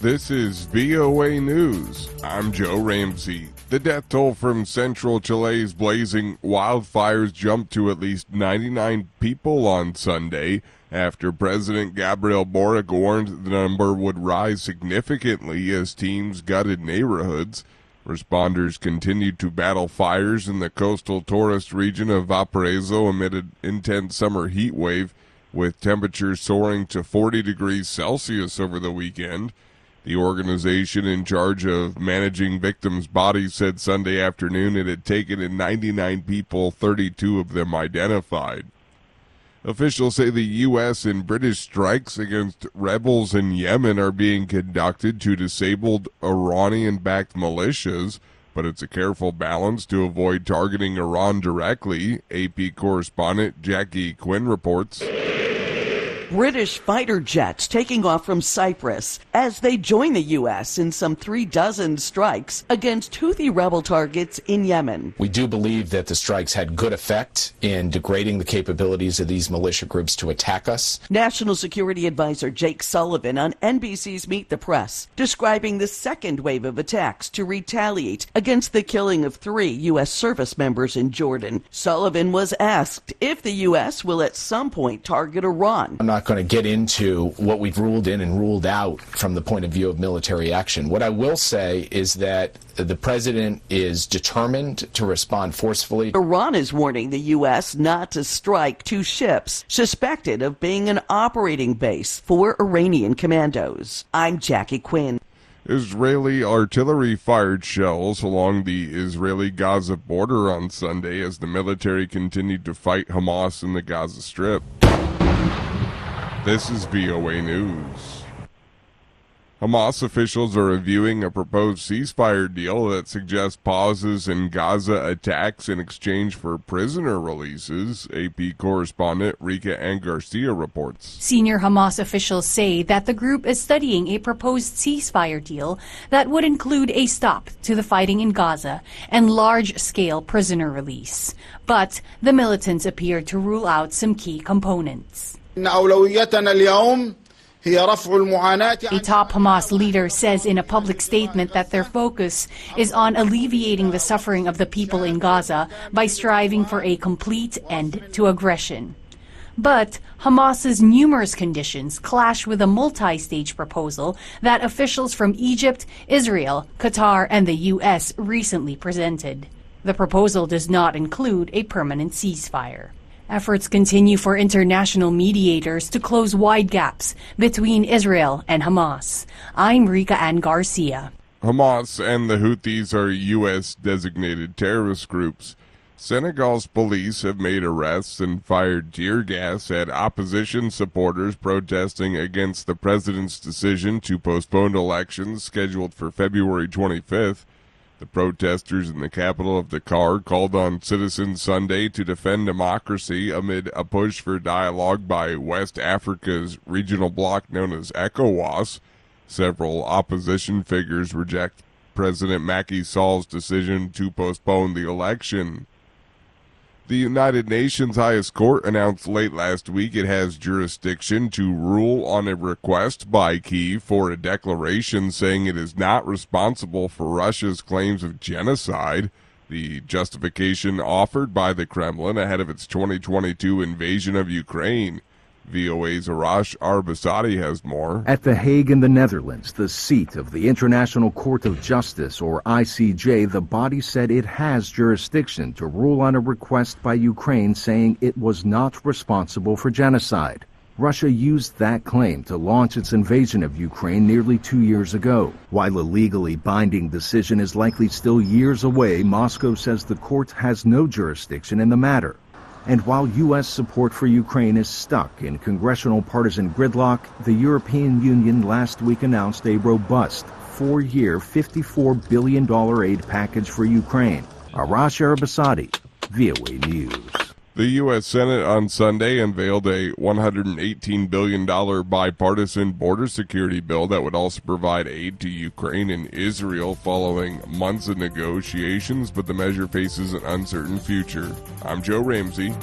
This is VOA News. I'm Joe Ramsey. The death toll from central Chile's blazing wildfires jumped to at least 99 people on Sunday after President Gabriel Boric warned the number would rise significantly as teams gutted neighborhoods. Responders continued to battle fires in the coastal tourist region of Valparaiso amid an intense summer heat wave, with temperatures soaring to 40 degrees Celsius over the weekend. The organization in charge of managing victims' bodies said Sunday afternoon it had taken in 99 people, 32 of them identified. Officials say the U.S. and British strikes against rebels in Yemen are being conducted to disabled Iranian-backed militias, but it's a careful balance to avoid targeting Iran directly, AP correspondent Jackie Quinn reports. British fighter jets taking off from Cyprus as they join the U.S. in some 36 strikes against Houthi rebel targets in Yemen. We do believe that the strikes had good effect in degrading the capabilities of these militia groups to attack us. National Security Advisor Jake Sullivan on NBC's Meet the Press describing the second wave of attacks to retaliate against the killing of 3 U.S. service members in Jordan. Sullivan was asked if the U.S. will at some point target Iran. I'm not going to get into what we've ruled in and ruled out from the point of view of military action. What I will say is that the president is determined to respond forcefully. Iran is warning the U.S. not to strike 2 ships suspected of being an operating base for Iranian commandos. I'm Jackie Quinn. Israeli artillery fired shells along the Israeli-Gaza border on Sunday as the military continued to fight Hamas in the Gaza Strip. This is VOA News. Hamas officials are reviewing a proposed ceasefire deal that suggests pauses in Gaza attacks in exchange for prisoner releases, AP correspondent Rika Ann Garcia reports. Senior Hamas officials say that the group is studying a proposed ceasefire deal that would include a stop to the fighting in Gaza and large-scale prisoner release. But the militants appear to rule out some key components. A top Hamas leader says in a public statement that their focus is on alleviating the suffering of the people in Gaza by striving for a complete end to aggression. But Hamas's numerous conditions clash with a multi-stage proposal that officials from Egypt, Israel, Qatar, and the U.S. recently presented. The proposal does not include a permanent ceasefire. Efforts continue for international mediators to close wide gaps between Israel and Hamas. I'm Rika Ann Garcia. Hamas and the Houthis are U.S.-designated terrorist groups. Senegal's police have made arrests and fired tear gas at opposition supporters protesting against the president's decision to postpone elections scheduled for February 25th. The protesters in the capital of Dakar called on citizens Sunday to defend democracy amid a push for dialogue by West Africa's regional bloc known as ECOWAS. Several opposition figures reject President Macky Sall's decision to postpone the election. The United Nations highest court announced late last week it has jurisdiction to rule on a request by Kyiv for a declaration saying it is not responsible for Russia's claims of genocide. The justification offered by the Kremlin ahead of its 2022 invasion of Ukraine. VOA's Arash Arbasadi has more. At The Hague in the Netherlands, the seat of the International Court of Justice, or ICJ, the body said it has jurisdiction to rule on a request by Ukraine saying it was not responsible for genocide. Russia used that claim to launch its invasion of Ukraine nearly 2 years ago. While a legally binding decision is likely still years away, Moscow says the court has no jurisdiction in the matter. And while U.S. support for Ukraine is stuck in congressional partisan gridlock, the European Union last week announced a robust 4-year, $54 billion aid package for Ukraine. Arash Arbasadi, VOA News. The U.S. Senate on Sunday unveiled a $118 billion bipartisan border security bill that would also provide aid to Ukraine and Israel following months of negotiations, but the measure faces an uncertain future. I'm Joe Ramsey.